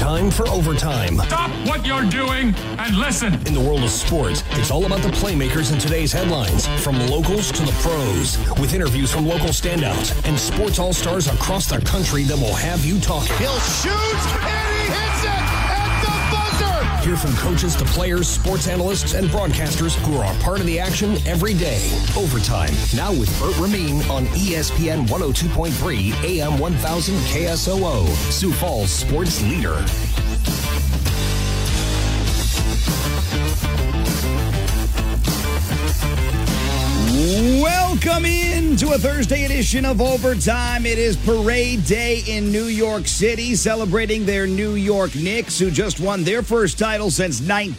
Time for overtime. Stop what you're doing and listen. In the world of sports, it's all about the playmakers in today's headlines, from locals to the pros, with interviews from local standouts and sports all-stars across the country that will have you talking. He'll shoot, and he hits it at the buzzer. Hear from coaches to players, sports analysts, and broadcasters who are a part of the action every day. Overtime, now with Bert Ramin on ESPN 102.3 AM 1000 KSOO, Sioux Falls sports leader. Welcome in to a Thursday edition of Overtime. It is Parade Day in New York City, celebrating their New York Knicks, who just won their first title since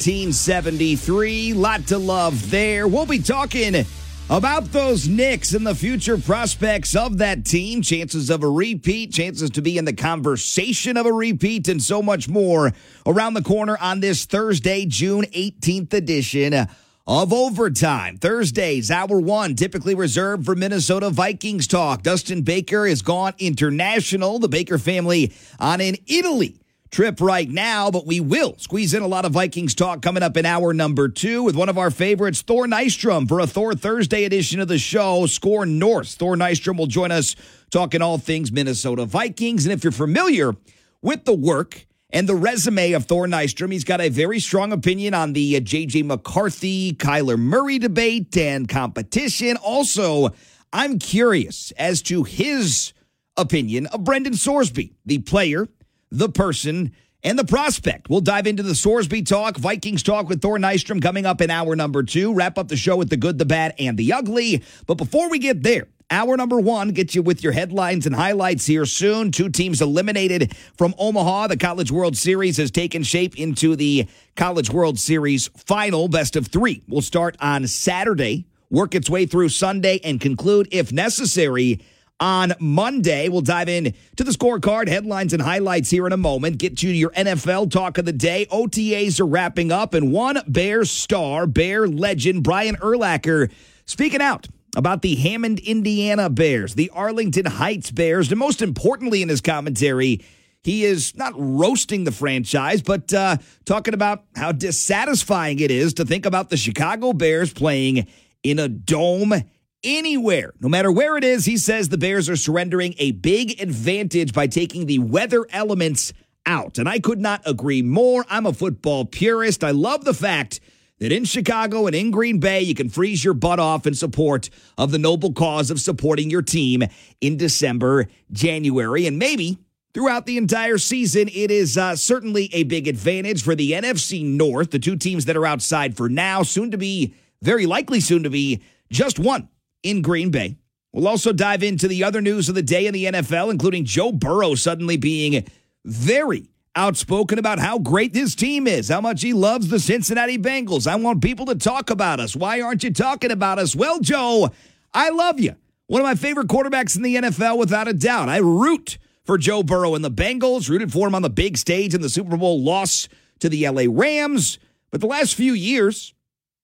1973. Lot to love there. We'll be talking about those Knicks and the future prospects of that team, chances of a repeat, chances to be in the conversation of a repeat, and so much more around the corner on this Thursday, June 18th edition of Overtime. Thursdays, hour one, typically reserved for Minnesota Vikings talk. Dustin Baker has gone international. The Baker family on an Italy trip right now, but we will squeeze in a lot of Vikings talk coming up in hour number two with one of our favorites, Thor Nystrom, for a Thor Thursday edition of the show, Score North. Thor Nystrom will join us talking all things Minnesota Vikings. And if you're familiar with the work and the resume of Thor Nystrom, he's got a very strong opinion on the J.J. McCarthy, Kyler Murray debate and competition. Also, I'm curious as to his opinion of Brendan Sorsby, the player, the person, and the prospect. We'll dive into the Sorsby talk, Vikings talk with Thor Nystrom coming up in hour number two. Wrap up the show with the good, the bad, and the ugly. But before we get there, hour number one, get you with your headlines and highlights here soon. Two teams eliminated from Omaha. The College World Series has taken shape into the College World Series final. Best of three will start on Saturday, work its way through Sunday, and conclude, if necessary, on Monday. We'll dive in to the scorecard, headlines, and highlights here in a moment. Get you to your NFL talk of the day. OTAs are wrapping up, and one Bears star, Bear legend, Brian Urlacher, speaking out about the Hammond, Indiana Bears, the Arlington Heights Bears, and most importantly in his commentary, he is not roasting the franchise, but talking about how dissatisfying it is to think about the Chicago Bears playing in a dome anywhere. No matter where it is, he says the Bears are surrendering a big advantage by taking the weather elements out. And I could not agree more. I'm a football purist. I love the fact that in Chicago and in Green Bay, you can freeze your butt off in support of the noble cause of supporting your team in December, January, and maybe throughout the entire season. It is certainly a big advantage for the NFC North, the two teams that are outside for now, soon to be, very likely soon to be, just one in Green Bay. We'll also dive into the other news of the day in the NFL, including Joe Burrow suddenly being very outspoken about how great this team is, how much he loves the Cincinnati Bengals. I want people to talk about us. Why aren't you talking about us? Well, Joe, I love you. One of my favorite quarterbacks in the NFL, without a doubt. I root for Joe Burrow and the Bengals, rooted for him on the big stage in the Super Bowl loss to the LA Rams. But the last few years,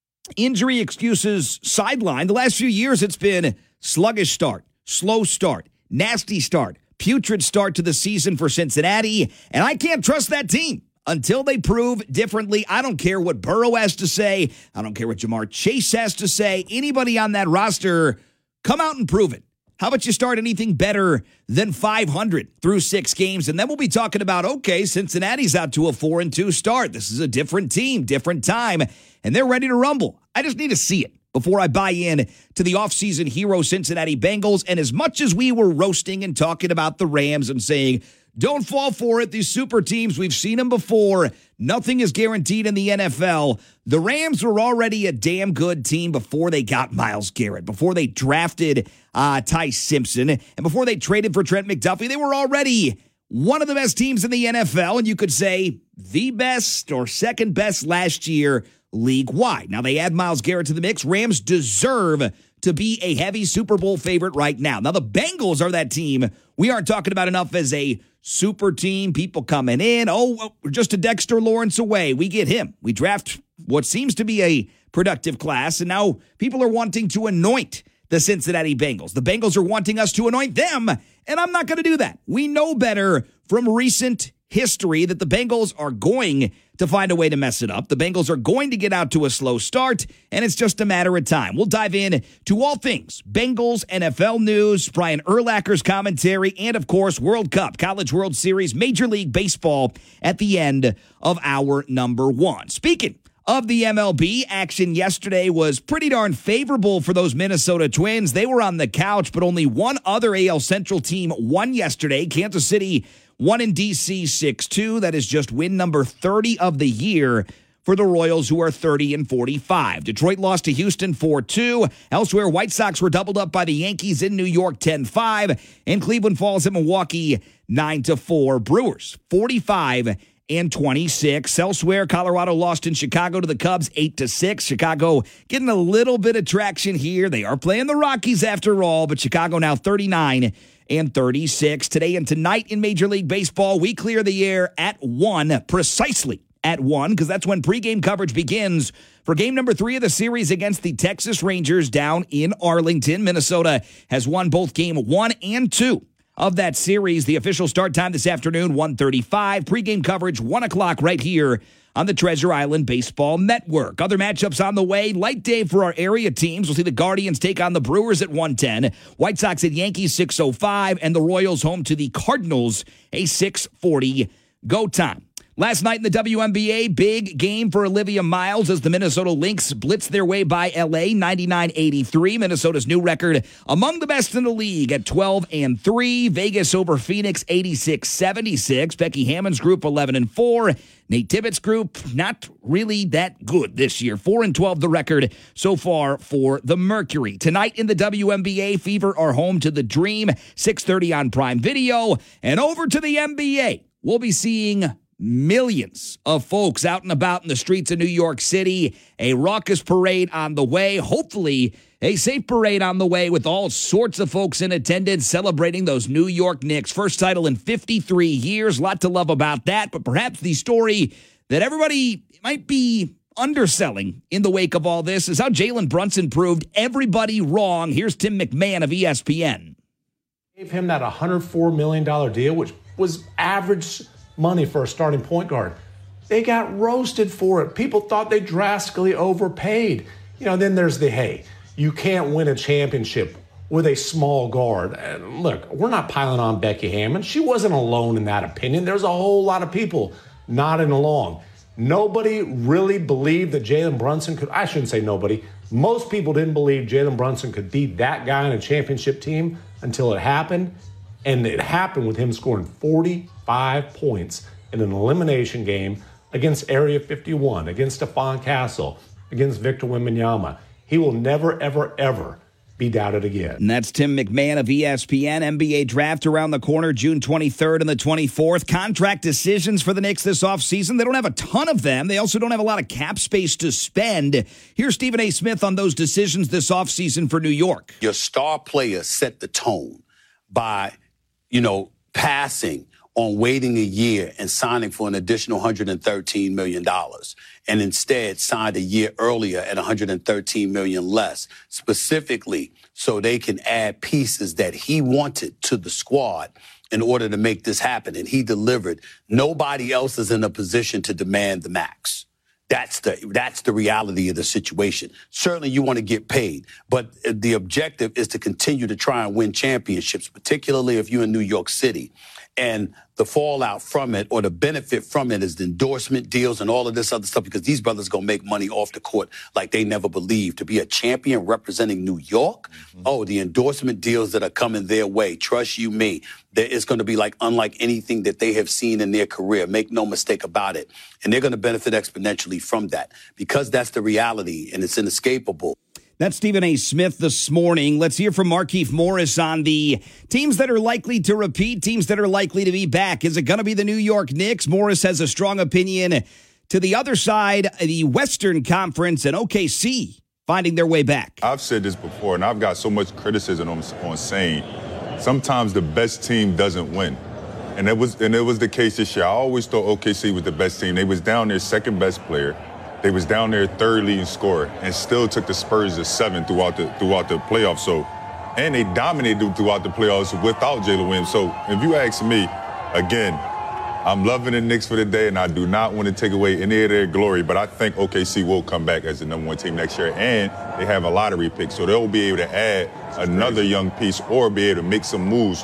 injury excuses sidelined. The last few years, it's been sluggish start, slow start, nasty start, putrid start to the season for Cincinnati, and I can't trust that team until they prove differently. I don't care what Burrow has to say. I don't care what Jamar Chase has to say. Anybody on that roster, come out and prove it. How about you start anything better than 500 through 6 games? And then we'll be talking about, okay, Cincinnati's out to a 4-2 start. This is a different team, different time, and they're ready to rumble. I just need to see it before I buy in to the offseason hero Cincinnati Bengals. And as much as we were roasting and talking about the Rams and saying, don't fall for it, these super teams, we've seen them before, nothing is guaranteed in the NFL. The Rams were already a damn good team before they got Myles Garrett, before they drafted Ty Simpson, and before they traded for Trent McDuffie. They were already one of the best teams in the NFL, and you could say the best or second best last year league-wide. Now, they add Myles Garrett to the mix. Rams deserve to be a heavy Super Bowl favorite right now. Now, the Bengals are that team we aren't talking about enough as a super team, people coming in. Oh, we're just a Dexter Lawrence away. We get him. We draft what seems to be a productive class, and now people are wanting to anoint the Cincinnati Bengals. The Bengals are wanting us to anoint them, and I'm not going to do that. We know better from recent history that the Bengals are going to find a way to mess it up. The Bengals are going to get out to a slow start, and it's just a matter of time. We'll dive in to all things Bengals, NFL news, Brian Urlacher's commentary, and, of course, World Cup, College World Series, Major League Baseball at the end of hour number 1. Speaking of the MLB, action yesterday was pretty darn favorable for those Minnesota Twins. They were on the couch, but only one other AL Central team won yesterday. Kansas City won in D.C. 6-2. That is just win number 30 of the year for the Royals, who are 30-45. Detroit lost to Houston 4-2. Elsewhere, White Sox were doubled up by the Yankees in New York 10-5. And Cleveland falls at Milwaukee 9-4. Brewers 45-26. Elsewhere, Colorado lost in Chicago to the Cubs 8-6. Chicago getting a little bit of traction here. They are playing the Rockies after all, but Chicago now 39-36. Today and tonight in Major League Baseball, we clear the air at 1, precisely at 1, because that's when pregame coverage begins for game number 3 of the series against the Texas Rangers down in Arlington. Minnesota has won both game 1 and 2 of that series. The official start time this afternoon, 1:35. Pregame coverage, 1 o'clock right here on the Treasure Island Baseball Network. Other matchups on the way. Light day for our area teams. We'll see the Guardians take on the Brewers at 1:10. White Sox at Yankees 6:05. And the Royals home to the Cardinals, a 6:40 go time. Last night in the WNBA, big game for Olivia Miles as the Minnesota Lynx blitzed their way by L.A. 99-83. Minnesota's new record among the best in the league at 12-3. Vegas over Phoenix 86-76. Becky Hammond's group 11-4. Nate Tibbetts' group not really that good this year. 4-12 the record so far for the Mercury. Tonight in the WNBA, Fever are home to the Dream. 6:30 on Prime Video. And over to the NBA. We'll be seeing millions of folks out and about in the streets of New York City. A raucous parade on the way. Hopefully, a safe parade on the way with all sorts of folks in attendance celebrating those New York Knicks. First title in 53 years. A lot to love about that. But perhaps the story that everybody might be underselling in the wake of all this is how Jalen Brunson proved everybody wrong. Here's Tim McMahon of ESPN. Gave him that $104 million deal, which was average money for a starting point guard. They got roasted for it. People thought they drastically overpaid. Then there's hey, you can't win a championship with a small guard. And look, we're not piling on Becky Hammond. She wasn't alone in that opinion. There's a whole lot of people nodding along. Nobody really believed that Jalen Brunson could, I shouldn't say nobody, most people didn't believe Jalen Brunson could beat that guy in a championship team until it happened. And it happened with him scoring 45 points in an elimination game against Area 51, against Stephon Castle, against Victor Wembanyama. He will never, ever, ever be doubted again. And that's Tim McMahon of ESPN. NBA draft around the corner, June 23rd and the 24th. Contract decisions for the Knicks this offseason. They don't have a ton of them. They also don't have a lot of cap space to spend. Here's Stephen A. Smith on those decisions this offseason for New York. Your star players set the tone by passing on waiting a year and signing for an additional $113 million, and instead signed a year earlier at $113 million less, specifically so they can add pieces that he wanted to the squad in order to make this happen. And he delivered. Nobody else is in a position to demand the max. That's the reality of the situation. Certainly you want to get paid, but the objective is to continue to try and win championships, particularly if you're in New York City. And the fallout from it, or the benefit from it, is the endorsement deals and all of this other stuff, because these brothers going to make money off the court like they never believed. To be a champion representing New York, the endorsement deals that are coming their way, trust you me, it's going to be unlike anything that they have seen in their career. Make no mistake about it. And they're going to benefit exponentially from that, because that's the reality and it's inescapable. That's Stephen A. Smith this morning. Let's hear from Markieff Morris on the teams that are likely to repeat, teams that are likely to be back. Is it going to be the New York Knicks? Morris has a strong opinion. To the other side, the Western Conference and OKC finding their way back. I've said this before, and I've got so much criticism on saying sometimes the best team doesn't win. And it was the case this year. I always thought OKC was the best team. They was down their second best player. They was down there third leading scorer and still took the Spurs to 7 throughout the playoffs. So, and they dominated throughout the playoffs without Jalen Williams. So if you ask me, again, I'm loving the Knicks for the day, and I do not want to take away any of their glory, but I think OKC will come back as the number 1 team next year, and they have a lottery pick, so they'll be able to add another young piece or be able to make some moves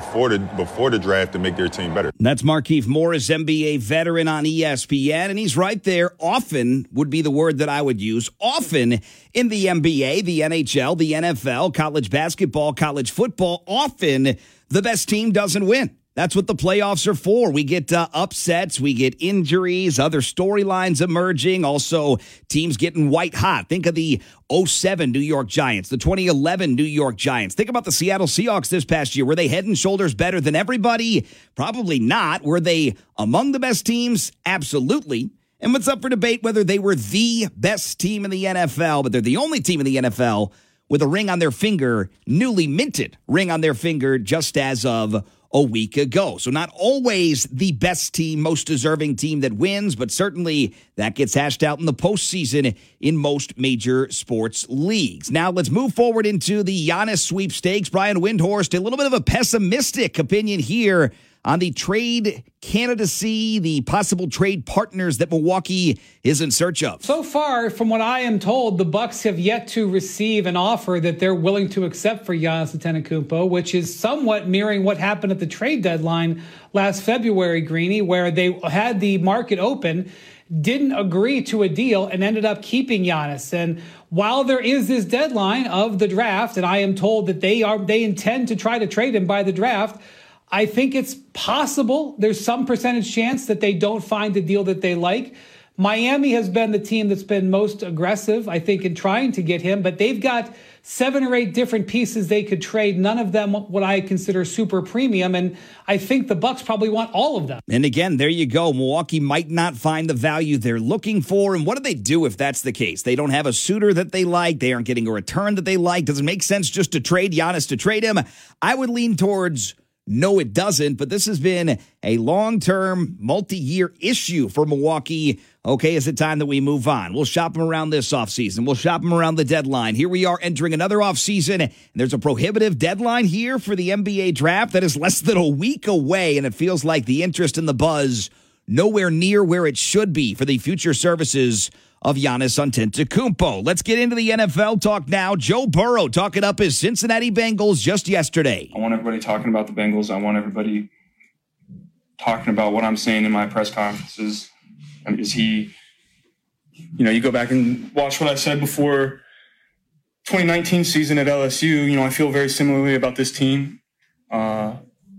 before the draft to make their team better. That's Markieff Morris, NBA veteran on ESPN, and he's right there. Often would be the word that I would use. Often in the NBA, the NHL, the NFL, college basketball, college football, often the best team doesn't win. That's what the playoffs are for. We get upsets, we get injuries, other storylines emerging, also teams getting white hot. Think of the 2007 New York Giants, the 2011 New York Giants. Think about the Seattle Seahawks this past year. Were they head and shoulders better than everybody? Probably not. Were they among the best teams? Absolutely. And what's up for debate whether they were the best team in the NFL, but they're the only team in the NFL with a ring on their finger, newly minted ring on their finger just as of a week ago. So not always the best team, most deserving team that wins, but certainly that gets hashed out in the postseason in most major sports leagues. Now let's move forward into the Giannis sweepstakes. Brian Windhorst, a little bit of a pessimistic opinion here on the trade candidacy, the possible trade partners that Milwaukee is in search of. So far, from what I am told, the Bucks have yet to receive an offer that they're willing to accept for Giannis Antetokounmpo, which is somewhat mirroring what happened at the trade deadline last February, Greeny, where they had the market open, didn't agree to a deal, and ended up keeping Giannis. And while there is this deadline of the draft, and I am told that they intend to try to trade him by the draft, I think it's possible there's some percentage chance that they don't find the deal that they like. Miami has been the team that's been most aggressive, I think, in trying to get him, but they've got 7 or 8 different pieces they could trade. None of them what I consider super premium, and I think the Bucks probably want all of them. And again, there you go. Milwaukee might not find the value they're looking for, and what do they do if that's the case? They don't have a suitor that they like. They aren't getting a return that they like. Does it make sense just to trade Giannis to trade him? I would lean towards no, it doesn't, but this has been a long-term, multi-year issue for Milwaukee. Okay, is it time that we move on? We'll shop them around this offseason. We'll shop them around the deadline. Here we are entering another offseason, and there's a prohibitive deadline here for the NBA draft that is less than a week away, and it feels like the interest and the buzz nowhere near where it should be for the future services of Giannis Antetokounmpo. Let's get into the NFL talk now. Joe Burrow talking up his Cincinnati Bengals just yesterday. I want everybody talking about the Bengals. I want everybody talking about what I'm saying in my press conferences. You go back and watch what I said before 2019 season at LSU. I feel very similarly about this team. I'm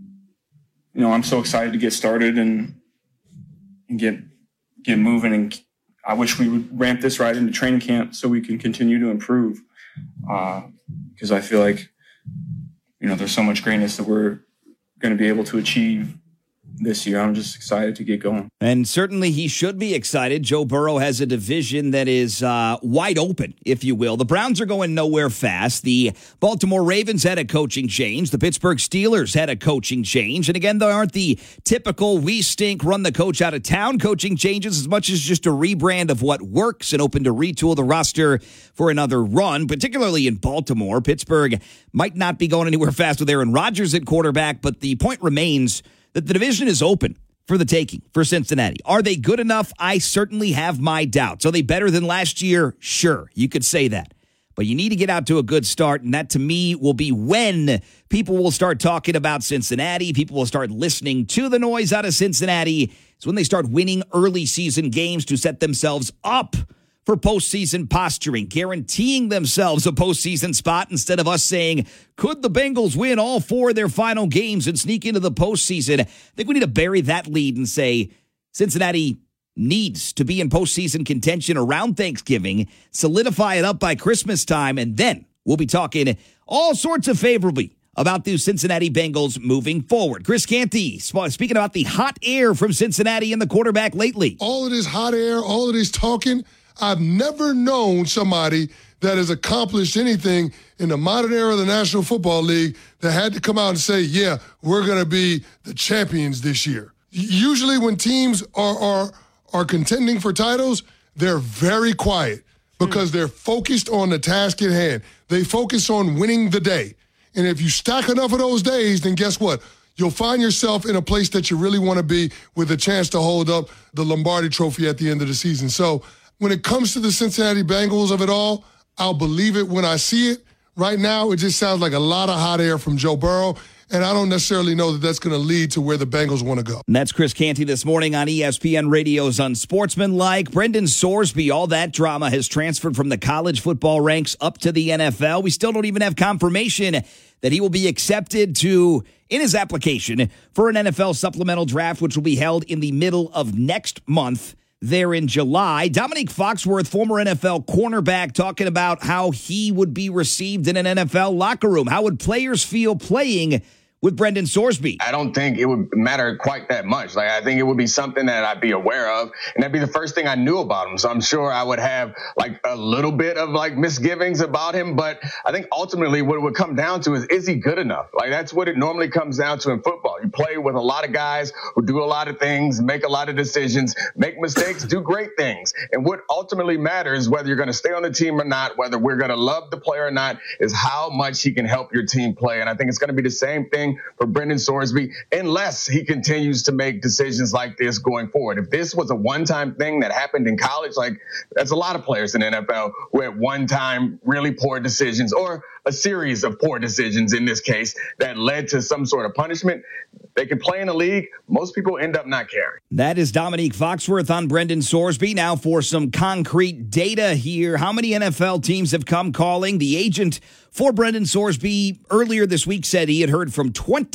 so excited to get started and get moving, and I wish we would ramp this right into training camp so we can continue to improve. Because I feel like, there's so much greatness that we're going to be able to achieve this year. I'm just excited to get going. And certainly he should be excited. Joe Burrow has a division that is wide open, if you will. The Browns are going nowhere fast. The Baltimore Ravens had a coaching change. The Pittsburgh Steelers had a coaching change. And again, they aren't the typical we stink, run the coach out of town coaching changes as much as just a rebrand of what works and open to retool the roster for another run, particularly in Baltimore. Pittsburgh might not be going anywhere fast with Aaron Rodgers at quarterback, but the point remains that the division is open for the taking for Cincinnati. Are they good enough? I certainly have my doubts. Are they better than last year? Sure, you could say that. But you need to get out to a good start, and that to me will be when people will start talking about Cincinnati. People will start listening to the noise out of Cincinnati. It's when they start winning early season games to set themselves up for postseason posturing, guaranteeing themselves a postseason spot instead of us saying, could the Bengals win all 4 of their final games and sneak into the postseason? I think we need to bury that lead and say Cincinnati needs to be in postseason contention around Thanksgiving, solidify it up by Christmas time, and then we'll be talking all sorts of favorably about the Cincinnati Bengals moving forward. Chris Canty, speaking about the hot air from Cincinnati and the quarterback lately. All of this hot air, all of this talking, I've never known somebody that has accomplished anything in the modern era of the National Football League that had to come out and say, yeah, we're going to be the champions this year. Usually when teams are contending for titles, they're very quiet because they're focused on the task at hand. They focus on winning the day. And if you stack enough of those days, then guess what? you'll find yourself in a place that you really want to be with a chance to hold up the Lombardi Trophy at the end of the season. So when it comes to the Cincinnati Bengals of it all, I'll believe it when I see it. Right now, it just sounds like a lot of hot air from Joe Burrow, and I don't necessarily know that that's going to lead to where the Bengals want to go. And that's Chris Canty this morning on ESPN Radio's Unsportsmanlike. Brendan Sorsby, all that drama has transferred from the college football ranks up to the NFL. We still don't even have confirmation that he will be accepted in his application for an NFL supplemental draft, which will be held in the middle of next month. There in July. Dominique Foxworth, former NFL cornerback, talking about how he would be received in an NFL locker room. How would players feel playing with Brendan Sorsby? I don't think it would matter quite that much. I think it would be something that I'd be aware of, and that'd be the first thing I knew about him. So I'm sure I would have a little bit of misgivings about him, but I think ultimately what it would come down to is he good enough? That's what it normally comes down to in football. You play with a lot of guys who do a lot of things, make a lot of decisions, make mistakes, do great things. And what ultimately matters, whether you're going to stay on the team or not, whether we're going to love the player or not, is how much he can help your team play. And I think it's going to be the same thing for Brendan Sorsby, unless he continues to make decisions like this going forward. If this was a one-time thing that happened in college, that's a lot of players in the NFL who had one-time really poor decisions, or a series of poor decisions in this case that led to some sort of punishment. They can play in the league. Most people end up not caring. That is Dominique Foxworth on Brendan Sorsby. Now for some concrete data here. How many NFL teams have come calling? The agent for Brendan Sorsby earlier this week said he had heard from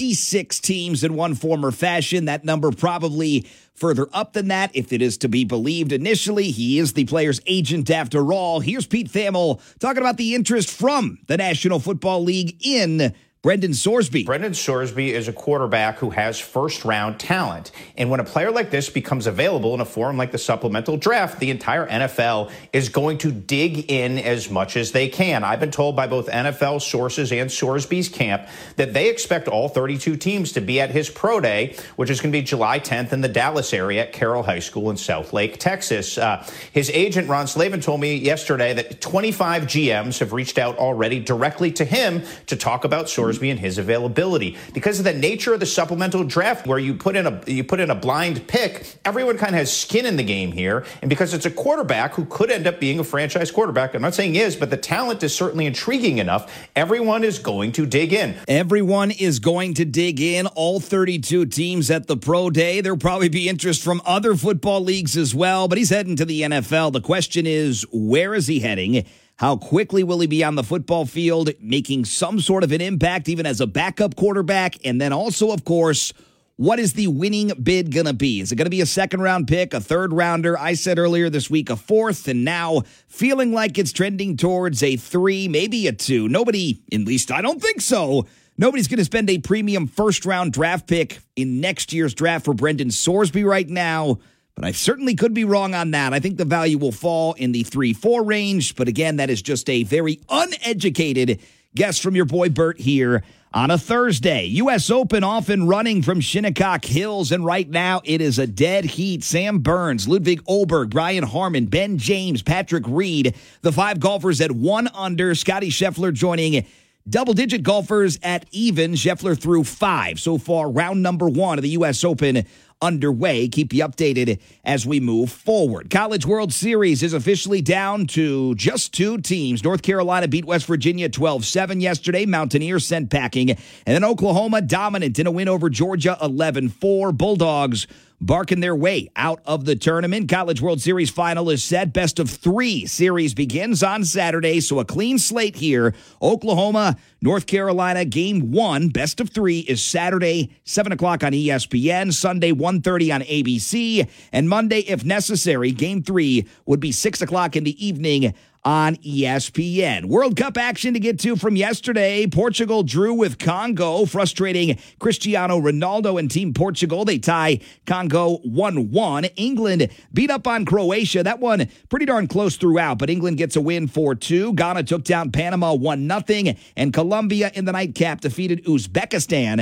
26 teams in one form or fashion. That number probably further up than that, if it is to be believed. Initially, he is the player's agent after all. Here's Pete Thamel talking about the interest from the National Football League in Brendan Sorsby. Brendan Sorsby is a quarterback who has first-round talent. And when a player like this becomes available in a forum like the supplemental draft, the entire NFL is going to dig in as much as they can. I've been told by both NFL sources and Sorsby's camp that they expect all 32 teams to be at his pro day, which is going to be July 10th in the Dallas area at Carroll High School in Southlake, Texas. His agent, Ron Slavin, told me yesterday that 25 GMs have reached out already directly to him to talk about Sorsby and his availability. Because of the nature of the supplemental draft, where you put in a blind pick, everyone kind of has skin in the game here. And because it's a quarterback who could end up being a franchise quarterback, I'm not saying he is, but the talent is certainly intriguing enough. Everyone is going to dig in. Everyone is going to dig in. All 32 teams at the pro day. There'll probably be interest from other football leagues as well, but he's heading to the NFL. The question is, where is he heading? How quickly will he be on the football field, making some sort of an impact, even as a backup quarterback? And then also, of course, what is the winning bid going to be? Is it going to be a second-round pick, a third-rounder? I said earlier this week a fourth, and now feeling like it's trending towards a 3, maybe a 2. Nobody, at least I don't think so, nobody's going to spend a premium first-round draft pick in next year's draft for Brendan Sorsby right now. But I certainly could be wrong on that. I think the value will fall in the 3-4 range. But again, that is just a very uneducated guess from your boy Bert here on a Thursday. U.S. Open off and running from Shinnecock Hills. And right now it is a dead heat. Sam Burns, Ludwig Oberg, Brian Harman, Ben James, Patrick Reed. The 5 golfers at 1 under. Scotty Scheffler joining double-digit golfers at even. Scheffler through 5 so far. Round number 1 of the U.S. Open underway. Keep you updated as we move forward. College World Series is officially down to just 2 teams. North Carolina beat West Virginia 12-7 yesterday. Mountaineers sent packing. And then Oklahoma dominant in a win over Georgia 11-4. Bulldogs barking their way out of the tournament. College World Series final is set. Best of 3 series begins on Saturday, so a clean slate here. Oklahoma, North Carolina, game 1, best of 3 is Saturday, 7 o'clock on ESPN, Sunday, 1:30 on ABC, and Monday, if necessary, game 3 would be 6 o'clock in the evening on ESPN. World Cup action to get to from yesterday. Portugal drew with Congo, frustrating Cristiano Ronaldo and Team Portugal. They tie Congo 1-1. England beat up on Croatia. That one pretty darn close throughout, but England gets a win 4-2. Ghana took down Panama 1-0, and Colombia in the nightcap defeated Uzbekistan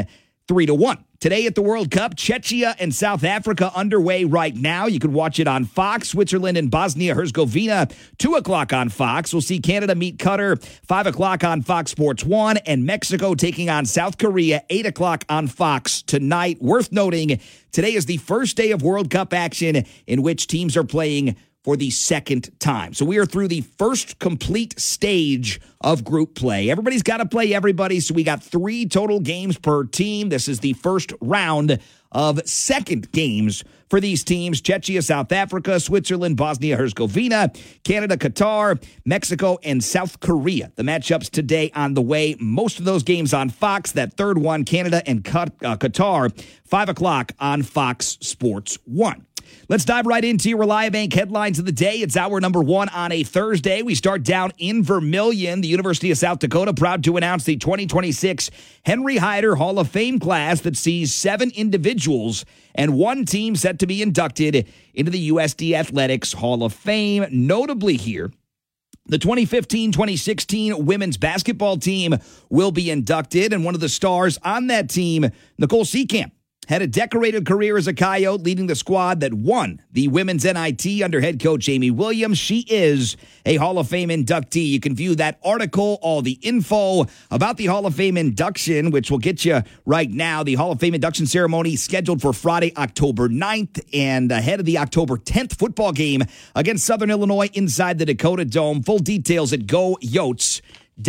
3-1. Today at the World Cup, Czechia and South Africa underway right now. You can watch it on Fox. Switzerland and Bosnia-Herzegovina, 2 o'clock on Fox. We'll see Canada meet Qatar, 5 o'clock on Fox Sports 1, and Mexico taking on South Korea, 8 o'clock on Fox tonight. Worth noting, today is the first day of World Cup action in which teams are playing for the second time. So we are through the first complete stage of group play. Everybody's got to play everybody, so we got 3 total games per team. This is the first round of second games for these teams: Czechia, South Africa, Switzerland, Bosnia-Herzegovina, Canada, Qatar, Mexico, and South Korea. The matchups today on the way. Most of those games on Fox. That third one, Canada and Qatar, 5 o'clock on Fox Sports 1. Let's dive right into your Reliabank headlines of the day. It's hour number 1 on a Thursday. We start down in Vermilion. The University of South Dakota proud to announce the 2026 Henry Hyder Hall of Fame class that sees 7 individuals and 1 team set to be inducted into the USD Athletics Hall of Fame. Notably here, the 2015-2016 women's basketball team will be inducted, and one of the stars on that team, Nicole Seekamp, had a decorated career as a Coyote, leading the squad that won the women's NIT under head coach Amy Williams. She is a Hall of Fame inductee. You can view that article, all the info about the Hall of Fame induction, which will get you right now. The Hall of Fame induction ceremony scheduled for Friday, October 9th, and ahead of the October 10th football game against Southern Illinois inside the Dakota Dome. Full details at GoYotes.com.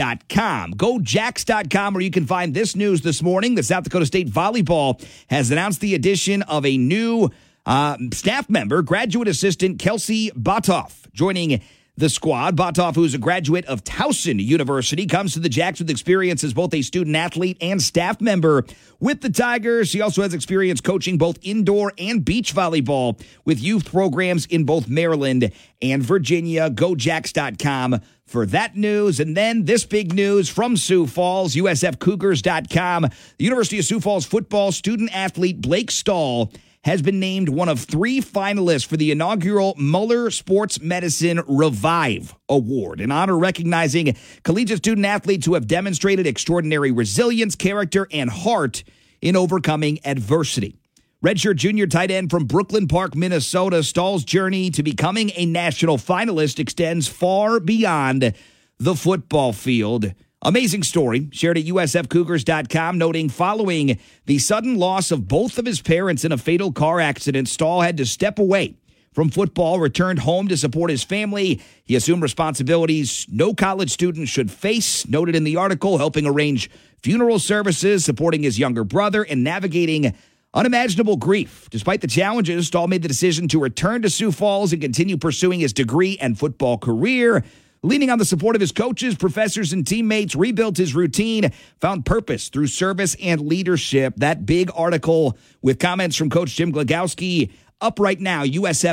GoJacks.com, where you can find this news this morning. The South Dakota State Volleyball has announced the addition of a new staff member, graduate assistant Kelsey Botoff, joining the squad. Botoff, who's a graduate of Towson University, comes to the Jacks with experience as both a student athlete and staff member with the Tigers. She also has experience coaching both indoor and beach volleyball with youth programs in both Maryland and Virginia. GoJacks.com for that news. And then this big news from Sioux Falls, USFCougars.com. The University of Sioux Falls football student athlete Blake Stahl has been named one of 3 finalists for the inaugural Muller Sports Medicine Revive Award, an honor recognizing collegiate student athletes who have demonstrated extraordinary resilience, character, and heart in overcoming adversity. Redshirt junior tight end from Brooklyn Park, Minnesota, Stahl's journey to becoming a national finalist extends far beyond the football field. Amazing story shared at USFCougars.com, noting following the sudden loss of both of his parents in a fatal car accident, Stahl had to step away from football, returned home to support his family. He assumed responsibilities no college student should face, noted in the article, helping arrange funeral services, supporting his younger brother, and navigating unimaginable grief. Despite the challenges, Stahl made the decision to return to Sioux Falls and continue pursuing his degree and football career. Leaning on the support of his coaches, professors, and teammates, rebuilt his routine, found purpose through service and leadership. That big article with comments from Coach Jim Glagowski up right now,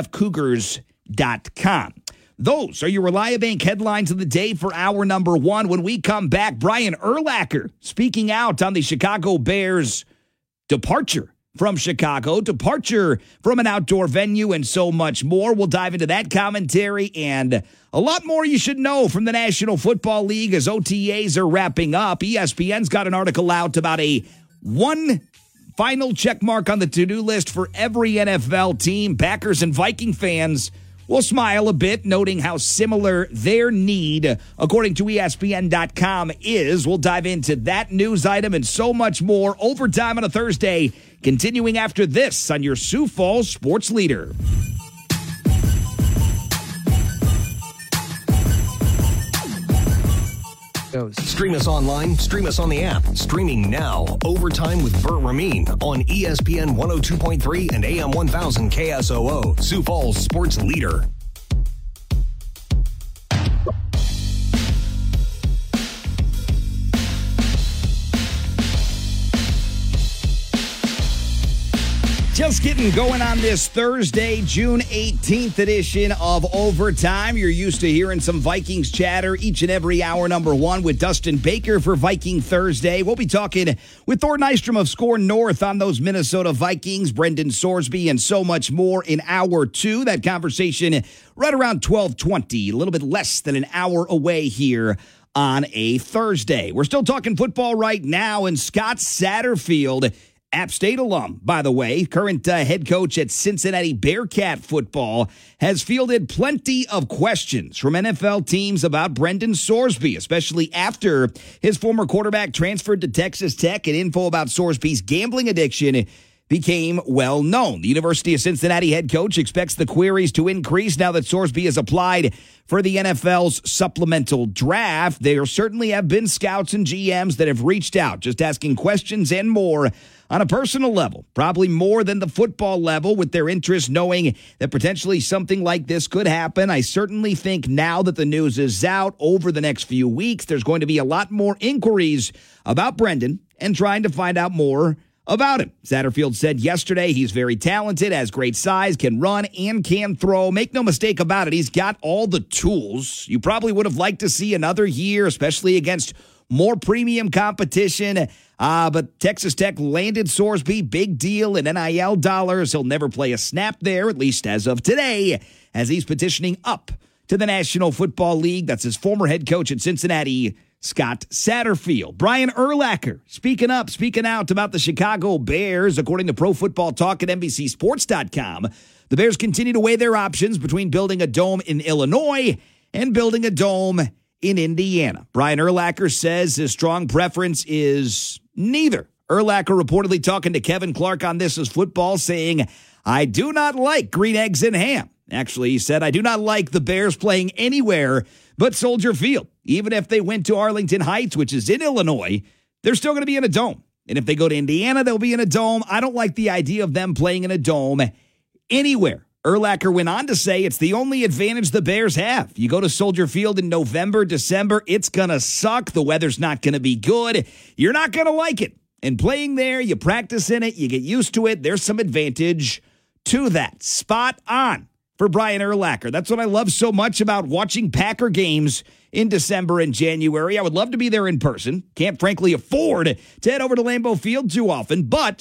USFCougars.com. Those are your Reliabank headlines of the day for hour number 1. When we come back, Brian Urlacher speaking out on the Chicago Bears' departure from Chicago, departure from an outdoor venue, and so much more. We'll dive into that commentary and a lot more you should know from the National Football League as OTAs are wrapping up. ESPN's got an article out about a one final check mark on the to-do list for every NFL team. Packers and Viking fans will smile a bit, noting how similar their need, according to ESPN.com, is. We'll dive into that news item and so much more. Overtime on a Thursday, continuing after this on your Sioux Falls Sports Leader. Stream us online, stream us on the app. Streaming now. Overtime with Burt Ramin on ESPN 102.3 and AM 1000 KSOO. Sioux Falls Sports Leader. Just getting going on this Thursday, June 18th edition of Overtime. You're used to hearing some Vikings chatter each and every hour number 1 with Dustin Baker for Viking Thursday. We'll be talking with Thor Nystrom of Score North on those Minnesota Vikings, Brendan Sorsby, and so much more in hour 2. That conversation right around 12:20, a little bit less than an hour away here on a Thursday. We're still talking football right now, and Scott Satterfield App State alum, by the way, current head coach at Cincinnati Bearcat football, has fielded plenty of questions from NFL teams about Brendan Sorsby, especially after his former quarterback transferred to Texas Tech, and info about Sorsby's gambling addiction became well known. The University of Cincinnati head coach expects the queries to increase now that Sorsby has applied for the NFL's supplemental draft. There certainly have been scouts and GMs that have reached out, just asking questions and more on a personal level, probably more than the football level, with their interest knowing that potentially something like this could happen. I certainly think now that the news is out over the next few weeks, there's going to be a lot more inquiries about Brendan and trying to find out more about him. Satterfield said yesterday he's very talented, has great size, can run, and can throw. Make no mistake about it, he's got all the tools. You probably would have liked to see another year, especially against more premium competition. But Texas Tech landed Sorsby, big deal in NIL dollars. He'll never play a snap there, at least as of today, as he's petitioning up to the National Football League. That's his former head coach at Cincinnati, Scott Satterfield. Brian Urlacher speaking out about the Chicago Bears. According to Pro Football Talk at NBCSports.com, the Bears continue to weigh their options between building a dome in Illinois and building a dome in Indiana. Brian Urlacher says his strong preference is neither. Urlacher reportedly talking to Kevin Clark on This Is Football, saying, "I do not like green eggs and ham." Actually, he said, "I do not like the Bears playing anywhere but Soldier Field. Even if they went to Arlington Heights, which is in Illinois, they're still going to be in a dome. And if they go to Indiana, they'll be in a dome. I don't like the idea of them playing in a dome anywhere." Urlacher went on to say it's the only advantage the Bears have. You go to Soldier Field in November, December, it's going to suck. The weather's not going to be good. You're not going to like it. And playing there, you practice in it, you get used to it. There's some advantage to that. Spot on for Brian Urlacher. That's what I love so much about watching Packer games in December and January. I would love to be there in person. Can't frankly afford to head over to Lambeau Field too often, but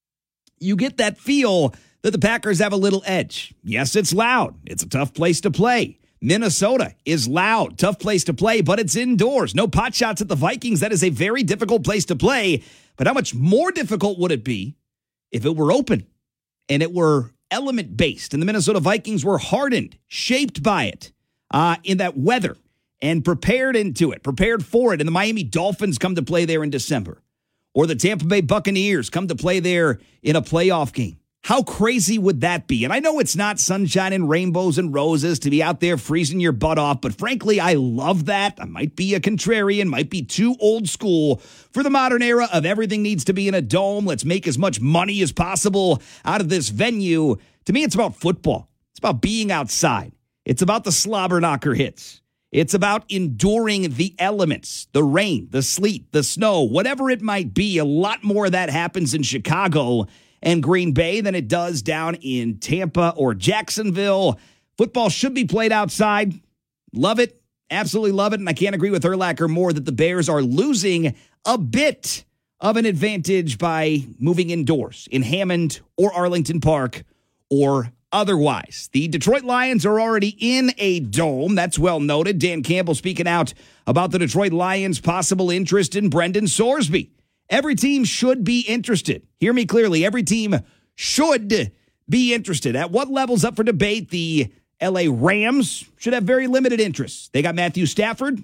you get that feel that the Packers have a little edge. Yes, it's loud. It's a tough place to play. Minnesota is loud, tough place to play, but it's indoors. No pot shots at the Vikings. That is a very difficult place to play. But how much more difficult would it be if it were open and it were element-based and the Minnesota Vikings were hardened, shaped by it in that weather and prepared into it, prepared for it, and the Miami Dolphins come to play there in December, or the Tampa Bay Buccaneers come to play there in a playoff game? How crazy would that be? And I know it's not sunshine and rainbows and roses to be out there freezing your butt off, but frankly, I love that. I might be a contrarian, might be too old school for the modern era of everything needs to be in a dome. Let's make as much money as possible out of this venue. To me, it's about football. It's about being outside. It's about the slobber knocker hits. It's about enduring the elements, the rain, the sleet, the snow, whatever it might be. A lot more of that happens in Chicago and Green Bay than it does down in Tampa or Jacksonville. Football should be played outside. Love it. Absolutely love it. And I can't agree with Urlacher more that the Bears are losing a bit of an advantage by moving indoors in Hammond or Arlington Park or otherwise. The Detroit Lions are already in a dome. That's well noted. Dan Campbell speaking out about the Detroit Lions' possible interest in Brendan Sorsby. Every team should be interested. Hear me clearly. Every team should be interested. At what level's up for debate? The LA Rams should have very limited interest. They got Matthew Stafford,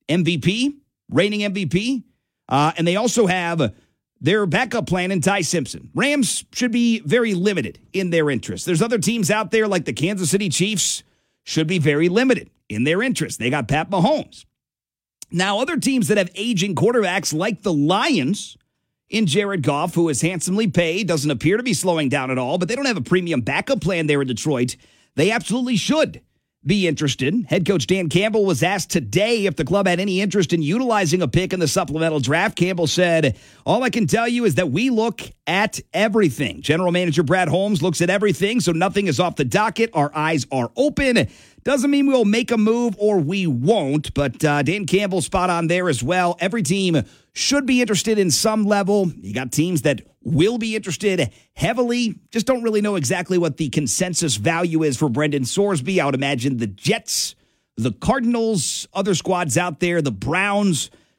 MVP, reigning MVP, and they also have their backup plan in Ty Simpson. Rams should be very limited in their interest. There's other teams out there like the Kansas City Chiefs should be very limited in their interest. They got Pat Mahomes. Now, other teams that have aging quarterbacks like the Lions in Jared Goff, who is handsomely paid, doesn't appear to be slowing down at all, but they don't have a premium backup plan there in Detroit. They absolutely should be interested. Head coach Dan Campbell was asked today if the club had any interest in utilizing a pick in the supplemental draft. Campbell said, "All I can tell you is that we look at everything. General manager Brad Holmes looks at everything, so nothing is off the docket. Our eyes are open. Doesn't mean we'll make a move or we won't," but Dan Campbell spot on there as well. Every team should be interested in some level. You got teams that will be interested heavily, just don't really know exactly what the consensus value is for Brendan Sorsby. I would imagine the Jets, the Cardinals, other squads out there, the Browns,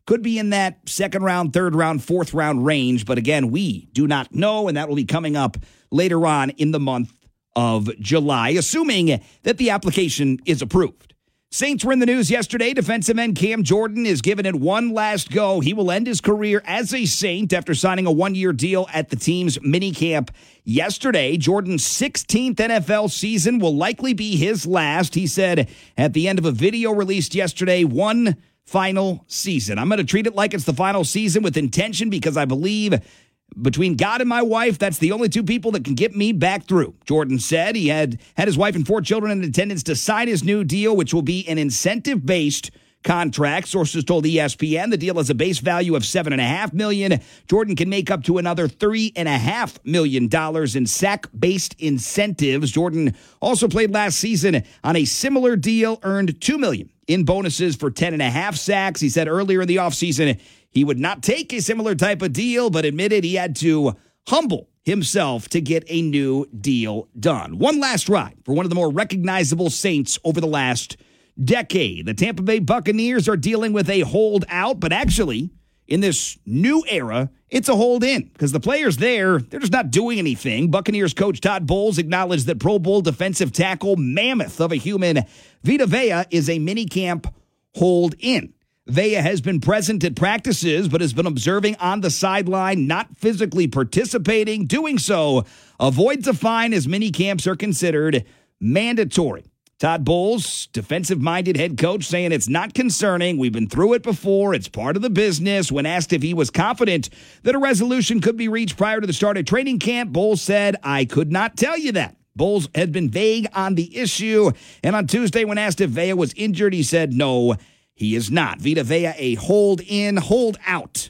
could be in that second round, third round, fourth round range. But again, we do not know, and that will be coming up later on in the month of July, assuming that the application is approved. Saints were in the news yesterday. Defensive end Cam Jordan is giving it one last go. He will end his career as a Saint after signing a one-year deal at the team's minicamp yesterday. Jordan's 16th NFL season will likely be his last. He said at the end of a video released yesterday, one final season. I'm going to treat it like it's the final season with intention because I believe between God and my wife, that's the only two people that can get me back through. Jordan said he had his wife and 4 children in attendance to sign his new deal, which will be an incentive-based contract. Sources told ESPN the deal has a base value of $7.5 million. Jordan can make up to another $3.5 million in sack-based incentives. Jordan also played last season on a similar deal, earned $2 million in bonuses for 10.5 sacks. He said earlier in the offseason he would not take a similar type of deal, but admitted he had to humble himself to get a new deal done. One last ride for one of the more recognizable Saints over the last decade. The Tampa Bay Buccaneers are dealing with a holdout, but actually, in this new era, it's a hold in because the players they're just not doing anything. Buccaneers coach Todd Bowles acknowledged that Pro Bowl defensive tackle mammoth of a human Vita Vea is a minicamp hold in. Vea has been present at practices, but has been observing on the sideline, not physically participating. Doing so avoids a fine as minicamps are considered mandatory. Todd Bowles, defensive-minded head coach, saying it's not concerning. We've been through it before. It's part of the business. When asked if he was confident that a resolution could be reached prior to the start of training camp, Bowles said, I could not tell you that. Bowles had been vague on the issue, and on Tuesday when asked if Vea was injured, he said no, he is not. Vita Vea, a hold in, hold out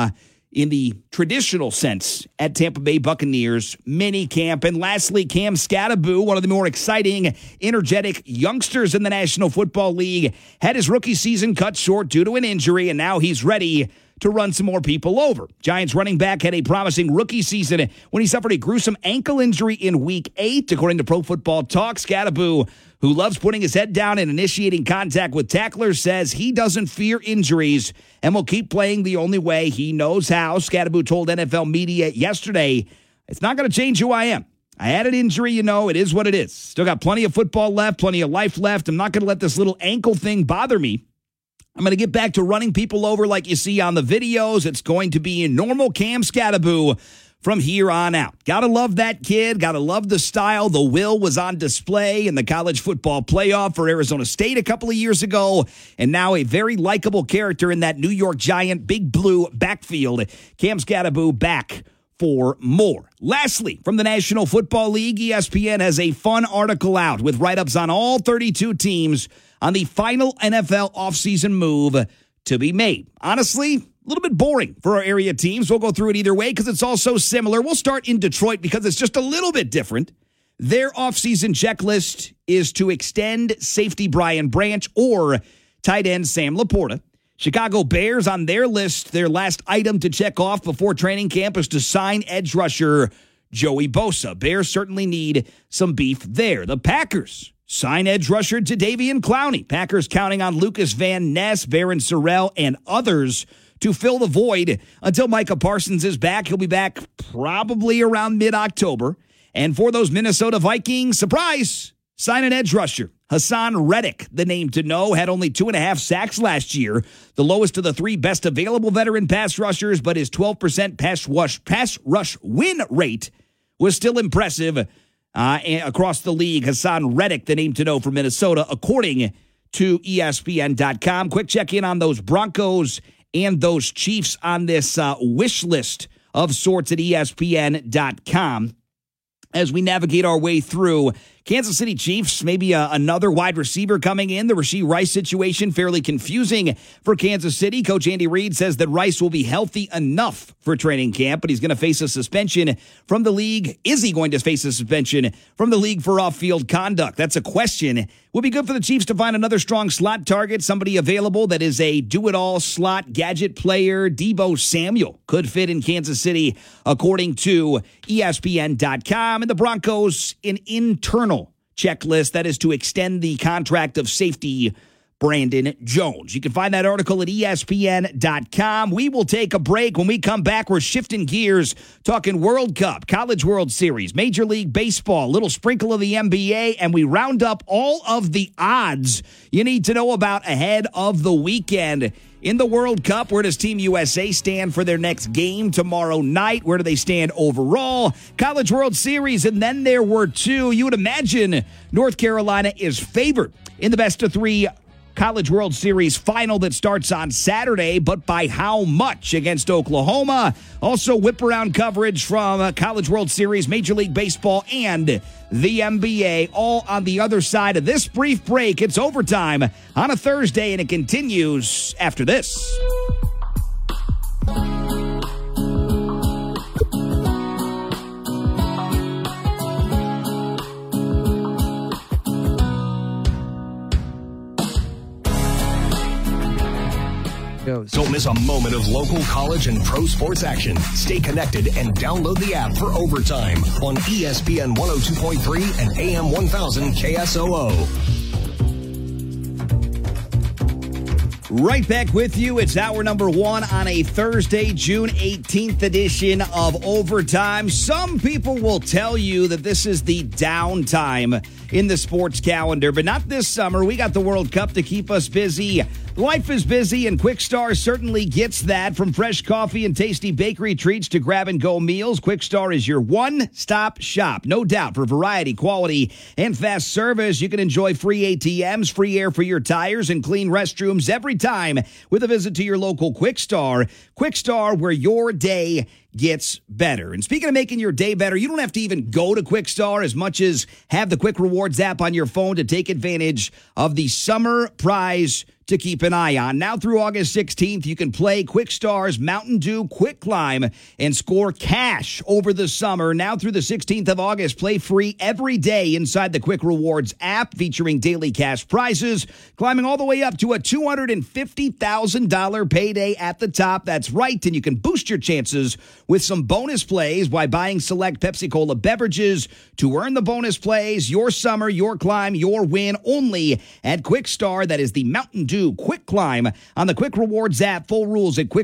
in the traditional sense at Tampa Bay Buccaneers mini camp. And lastly, Cam Skattebo, one of the more exciting, energetic youngsters in the National Football League, had his rookie season cut short due to an injury, and now he's ready to run some more people over. Giants running back had a promising rookie season when he suffered a gruesome ankle injury in Week 8, according to Pro Football Talk. Skattebo, who loves putting his head down and initiating contact with tacklers, says he doesn't fear injuries and will keep playing the only way he knows how. Skattebo told NFL media yesterday, it's not going to change who I am. I had an injury, it is what it is. Still got plenty of football left, plenty of life left. I'm not going to let this little ankle thing bother me. I'm going to get back to running people over like you see on the videos. It's going to be a normal Cam Skattebo from here on out. Gotta love that kid. Gotta love the style. The will was on display in the college football playoff for Arizona State a couple of years ago, and now a very likable character in that New York Giant Big Blue backfield. Cam Skattebo back for more. Lastly, from the National Football League, ESPN has a fun article out with write-ups on all 32 teams on the final NFL offseason move to be made. Honestly, a little bit boring for our area teams. We'll go through it either way because it's all so similar. We'll start in Detroit because it's just a little bit different. Their offseason checklist is to extend safety Brian Branch or tight end Sam Laporta. Chicago Bears on their list, their last item to check off before training camp is to sign edge rusher Joey Bosa. Bears certainly need some beef there. The Packers sign edge rusher Jadeveon Clowney. Packers counting on Lucas Van Ness, Barron Sorrell, and others to fill the void until Micah Parsons is back. He'll be back probably around mid-October. And for those Minnesota Vikings, surprise, sign an edge rusher. Hassan Reddick, the name to know, had only 2.5 sacks last year, the lowest of the 3 best available veteran pass rushers, but his 12% pass rush win rate was still impressive across the league. Hassan Reddick, the name to know for Minnesota, according to ESPN.com. Quick check-in on those Broncos and those Chiefs on this wish list of sorts at ESPN.com. As we navigate our way through Kansas City Chiefs, maybe another wide receiver coming in. The Rashee Rice situation fairly confusing for Kansas City. Coach Andy Reid says that Rice will be healthy enough for training camp, but he's going to face a suspension from the league. Is he going to face a suspension from the league for off-field conduct? That's a question. Would be good for the Chiefs to find another strong slot target, somebody available that is a do-it-all slot gadget player. Deebo Samuel could fit in Kansas City, according to ESPN.com. And the Broncos, an internal checklist that is to extend the contract of safety Brandon Jones. You can find that article at ESPN.com. We will take a break. When we come back, we're shifting gears, talking World Cup, College World Series, Major League Baseball, a little sprinkle of the NBA, and we round up all of the odds you need to know about ahead of the weekend. In the World Cup, where does Team USA stand for their next game tomorrow night? Where do they stand overall? College World Series, and then there were two. You would imagine North Carolina is favored in the best-of-3 College World Series final that starts on Saturday, but by how much against Oklahoma? Also, whip-around coverage from College World Series, Major League Baseball, and the NBA, all on the other side of this brief break. It's overtime on a Thursday, and it continues after this. Don't miss a moment of local college and pro sports action. Stay connected and download the app for Overtime on ESPN 102.3 and AM 1000 KSOO. Right back with you. It's hour number 1 on a Thursday, June 18th edition of Overtime. Some people will tell you that this is the downtime in the sports calendar, but not this summer. We got the World Cup to keep us busy. Life is busy, and Quick Star certainly gets that. From fresh coffee and tasty bakery treats to grab-and-go meals, Quick Star is your one-stop shop. No doubt, for variety, quality, and fast service. You can enjoy free ATMs, free air for your tires, and clean restrooms every time with a visit to your local Quick Star. Quick Star, where your day gets better. And speaking of making your day better, you don't have to even go to Quick Star as much as have the Quick Rewards app on your phone to take advantage of the summer prize to keep an eye on. Now through August 16th, you can play Quick Star's Mountain Dew Quick Climb and score cash over the summer. Now through the 16th of August, play free every day inside the Quick Rewards app, featuring daily cash prizes, climbing all the way up to a $250,000 payday at the top. That's right, and you can boost your chances with some bonus plays by buying select Pepsi-Cola beverages to earn the bonus plays. Your summer, your climb, your win, only at Quick Star. That is the Mountain Dew Quick Climb on the Quick Rewards app. Full rules at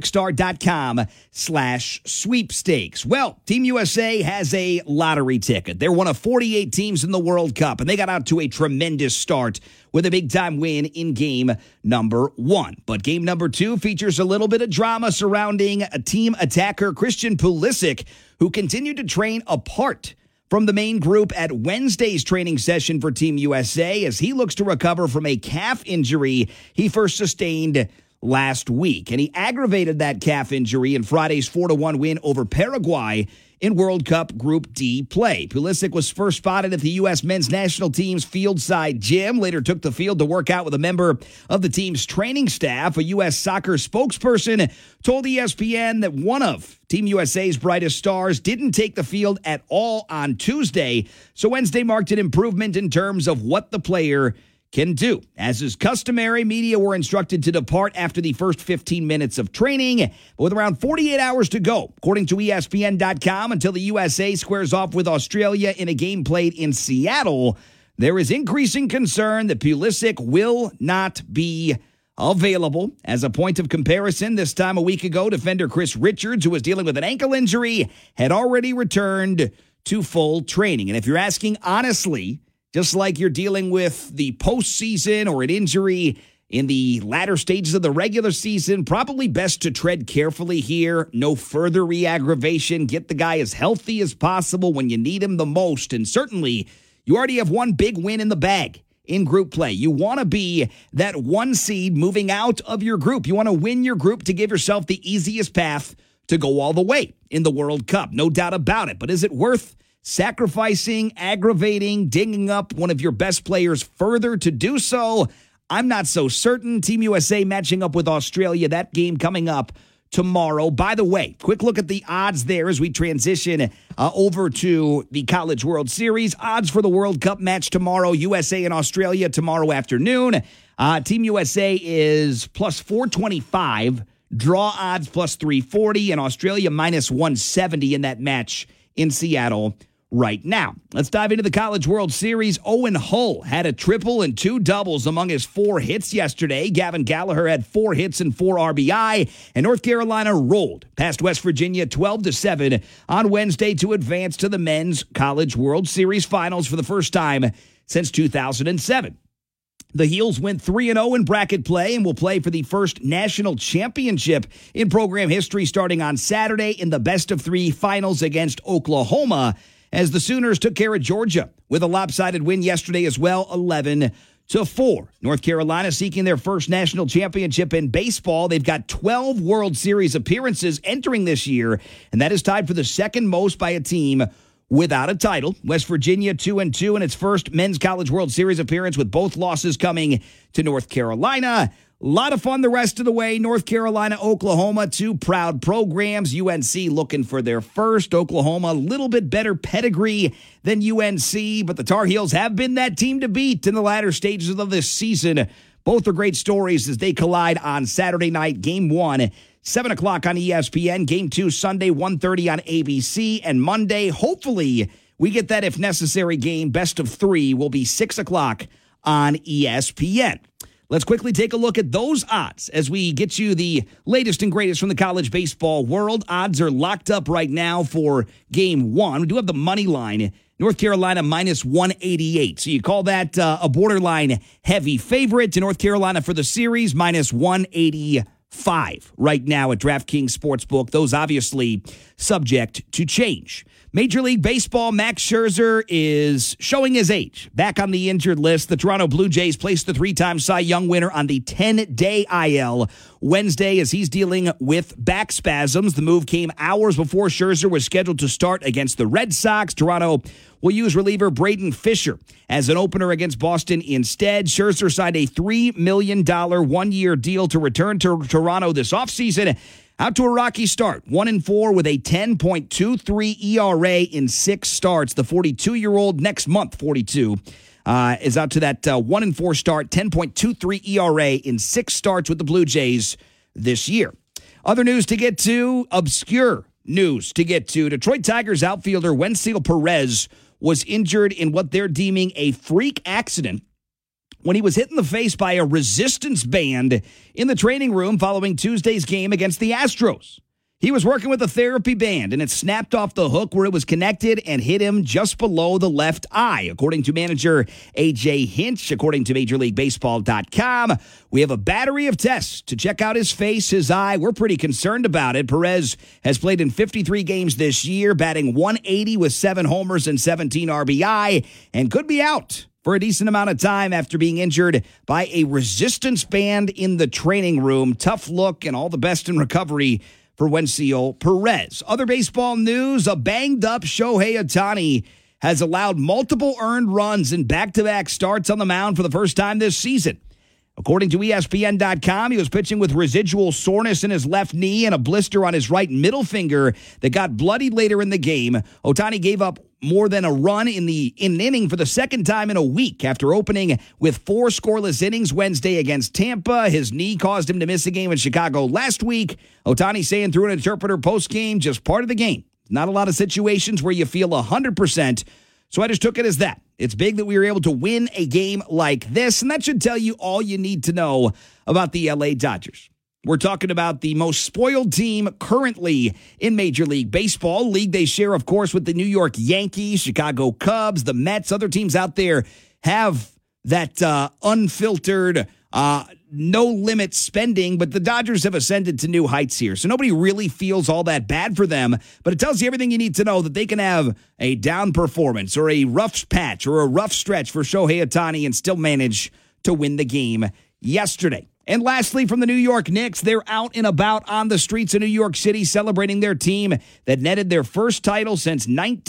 quickstar.com/sweepstakes. Well, Team USA has a lottery ticket. They're one of 48 teams in the World Cup, and they got out to a tremendous start with a big-time win in game number 1. But game number 2 features a little bit of drama surrounding a team attacker, Christian Pulisic, who continued to train apart from the main group at Wednesday's training session for Team USA as he looks to recover from a calf injury he first sustained last week. And he aggravated that calf injury in Friday's 4-1 win over Paraguay in World Cup Group D play. Pulisic was first spotted at the U.S. men's national team's field-side gym, later took the field to work out with a member of the team's training staff. A U.S. soccer spokesperson told ESPN that one of Team USA's brightest stars didn't take the field at all on Tuesday, so Wednesday marked an improvement in terms of what the player can do. As is customary, media were instructed to depart after the first 15 minutes of training, but with around 48 hours to go, according to ESPN.com, until the USA squares off with Australia in a game played in Seattle. There is increasing concern that Pulisic will not be available. As a point of comparison, this time a week ago, defender Chris Richards, who was dealing with an ankle injury, had already returned to full training. And if you're asking honestly, just like you're dealing with the postseason or an injury in the latter stages of the regular season, probably best to tread carefully here. No further re-aggravation. Get the guy as healthy as possible when you need him the most. And certainly, you already have one big win in the bag in group play. You want to be that one seed moving out of your group. You want to win your group to give yourself the easiest path to go all the way in the World Cup. No doubt about it. But is it worth sacrificing, aggravating, dinging up one of your best players further to do so? I'm not so certain. Team USA matching up with Australia. That game coming up tomorrow. By the way, quick look at the odds there as we transition over to the College World Series. Odds for the World Cup match tomorrow, USA and Australia tomorrow afternoon. Team USA is plus 425. Draw odds plus 340, and Australia minus 170 in that match in Seattle right now. Let's dive into the College World Series. Owen Hull had a triple and 2 doubles among his 4 hits yesterday. Gavin Gallagher had 4 hits and 4 RBI, and North Carolina rolled past West Virginia 12-7 on Wednesday to advance to the Men's College World Series Finals for the first time since 2007. The Heels went 3-0 in bracket play and will play for the first national championship in program history starting on Saturday in the best-of-3 finals against Oklahoma, as the Sooners took care of Georgia with a lopsided win yesterday as well, 11-4. North Carolina seeking their first national championship in baseball. They've got 12 World Series appearances entering this year, and that is tied for the second most by a team without a title. West Virginia 2-2 in its first Men's College World Series appearance, with both losses coming to North Carolina. A lot of fun the rest of the way. North Carolina, Oklahoma, 2 proud programs. UNC looking for their first. Oklahoma, a little bit better pedigree than UNC, but the Tar Heels have been that team to beat in the latter stages of this season. Both are great stories as they collide on Saturday night. Game 1, 7 o'clock on ESPN. Game 2, Sunday, 1:30 on ABC. And Monday, hopefully, we get that if necessary game. Best of 3 will be 6 o'clock on ESPN. Let's quickly take a look at those odds as we get you the latest and greatest from the college baseball world. Odds are locked up right now for Game 1. We do have the money line. North Carolina minus 188. So you call that a borderline heavy favorite to North Carolina for the series, minus 185 right now at DraftKings Sportsbook. Those obviously subject to change. Major League Baseball, Max Scherzer is showing his age. Back on the injured list, the Toronto Blue Jays placed the 3-time Cy Young winner on the 10-day IL Wednesday as he's dealing with back spasms. The move came hours before Scherzer was scheduled to start against the Red Sox. Toronto will use reliever Braden Fisher as an opener against Boston instead. Scherzer signed a $3 million one-year deal to return to Toronto this offseason. Out to a rocky start, 1-4 with a 10.23 ERA in 6 starts. The 42-year-old, next month 42, is out to that 1-4 start, 10.23 ERA in 6 starts with the Blue Jays this year. Other news to get to, obscure news to get to. Detroit Tigers outfielder Wenceel Perez was injured in what they're deeming a freak accident when he was hit in the face by a resistance band in the training room following Tuesday's game against the Astros. He was working with a therapy band, and it snapped off the hook where it was connected and hit him just below the left eye, according to manager A.J. Hinch. According to MajorLeagueBaseball.com, we have a battery of tests to check out his face, his eye. We're pretty concerned about it. Perez has played in 53 games this year, batting .180 with 7 homers and 17 RBI, and could be out for a decent amount of time after being injured by a resistance band in the training room. Tough look, and all the best in recovery for Wenceel Perez. Other baseball news, a banged-up Shohei Ohtani has allowed multiple earned runs in back-to-back starts on the mound for the first time this season. According to ESPN.com, he was pitching with residual soreness in his left knee and a blister on his right middle finger that got bloodied later in the game. Ohtani gave up more than a run in an inning for the second time in a week after opening with 4 scoreless innings Wednesday against Tampa. His knee caused him to miss a game in Chicago last week. Ohtani saying through an interpreter post-game, just part of the game. Not a lot of situations where you feel 100%. So I just took it as that. It's big that we were able to win a game like this, and that should tell you all you need to know about the LA Dodgers. We're talking about the most spoiled team currently in Major League Baseball. League they share, of course, with the New York Yankees, Chicago Cubs, the Mets. Other teams out there have that unfiltered, no-limit spending, but the Dodgers have ascended to new heights here. So nobody really feels all that bad for them, but it tells you everything you need to know that they can have a down performance or a rough patch or a rough stretch for Shohei Ohtani and still manage to win the game yesterday. And lastly, from the New York Knicks, they're out and about on the streets of New York City celebrating their team that netted their first title since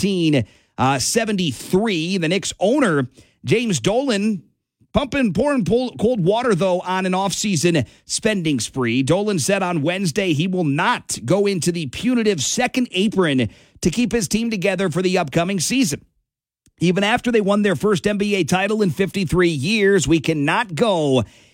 1973. The Knicks owner, James Dolan, pouring cold water, though, on an offseason spending spree. Dolan said on Wednesday he will not go into the punitive second apron to keep his team together for the upcoming season. Even after they won their first NBA title in 53 years, we cannot go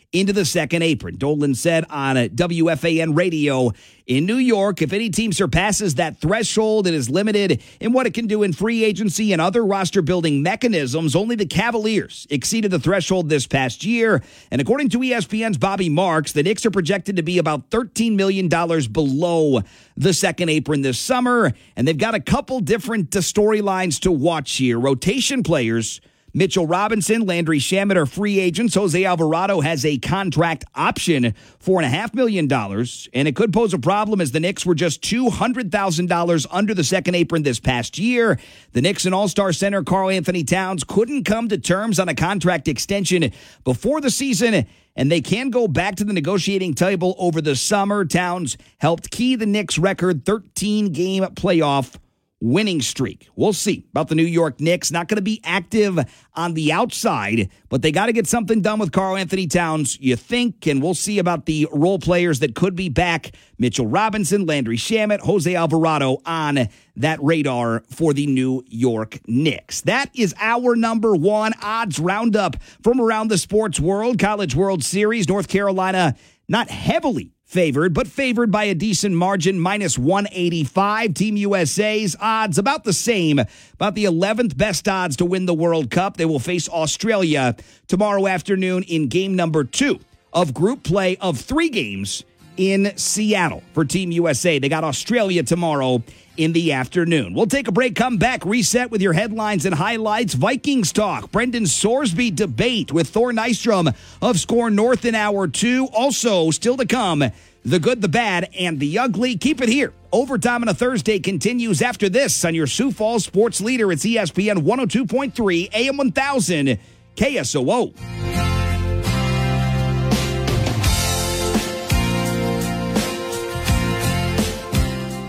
into the second apron. Dolan said on WFAN radio in New York, if any team surpasses that threshold, it is limited in what it can do in free agency and other roster-building mechanisms. Only the Cavaliers exceeded the threshold this past year. And according to ESPN's Bobby Marks, the Knicks are projected to be about $13 million below the second apron this summer. And they've got a couple different storylines to watch here. Rotation players, Mitchell Robinson, Landry Shamet are free agents. Jose Alvarado has a contract option, $4.5 million. And it could pose a problem as the Knicks were just $200,000 under the second apron this past year. The Knicks and All-Star center Karl Anthony Towns couldn't come to terms on a contract extension before the season, and they can go back to the negotiating table over the summer. Towns helped key the Knicks' record 13-game playoff winning streak. We'll see about the New York Knicks. Not going to be active on the outside, but they got to get something done with Karl Anthony Towns, you think, and we'll see about the role players that could be back. Mitchell Robinson, Landry Shamet, Jose Alvarado on that radar for the New York Knicks. That is our number one odds roundup from around the sports world. College World Series, North Carolina, not heavily favored, but favored by a decent margin, minus 185. Team USA's odds about the same, about the 11th best odds to win the World Cup. They will face Australia tomorrow afternoon in game number 2 of group play of 3 games in Seattle for Team USA. They got Australia tomorrow in the afternoon. We'll take a break, come back, reset with your headlines and highlights. Vikings talk, Brendan Sorsby debate with Thor Nystrom of Score North in Hour 2. Also, still to come, the good, the bad, and the ugly. Keep it here. Overtime on a Thursday continues after this on your Sioux Falls sports leader. It's ESPN 102.3 AM 1000 KSOO.